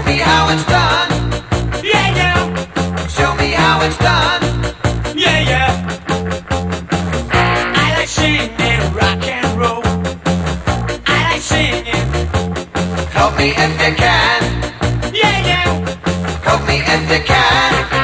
me how it's done. Yeah, yeah. Show me how it's done. Yeah, yeah. I like singing rock and roll. I like singing. Help me if you can. Yeah, yeah. Help me if you can.